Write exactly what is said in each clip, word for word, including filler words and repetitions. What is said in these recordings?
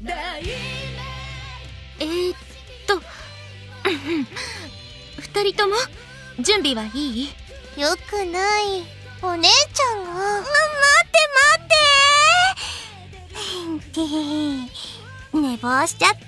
えー、っと二人とも準備はいい？ よくない。お姉ちゃんが。ま、待って待ってって寝坊しちゃった。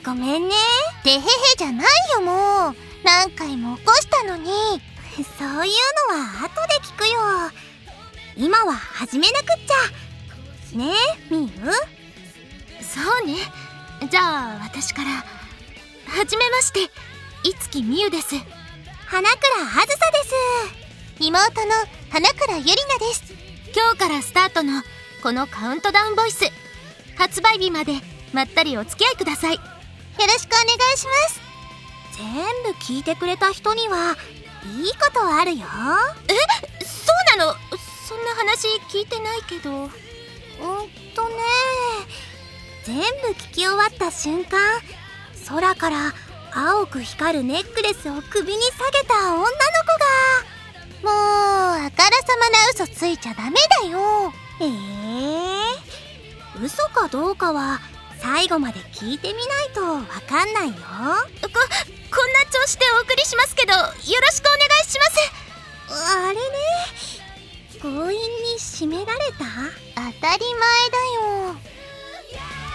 ごめんね。てへへじゃないよ、もう。何回も起こしたのに。そういうのは後で聞くよ。今は始めなくっちゃ。ねえ、みゆ？ そうね。じゃあ私から。はじめまして、いつきみゆです。 花倉あずさです。妹の花倉ゆりなです。 今日からスタートのこのカウントダウンボイス、発売日までまったりお付き合いください。よろしくお願いします。全部聞いてくれた人にはいいことあるよ。 え、そうなの？そんな話聞いてないけど。うんとね、全部聞き終わった瞬間、空から青く光るネックレスを首に下げた女の子が。もうあからさまな嘘ついちゃダメだよ。えー、嘘かどうかは最後まで聞いてみないとわかんないよ。こ、 こんな調子でお送りしますけど、よろしくお願いします。 あれね、強引に締められた？当たり前だよ。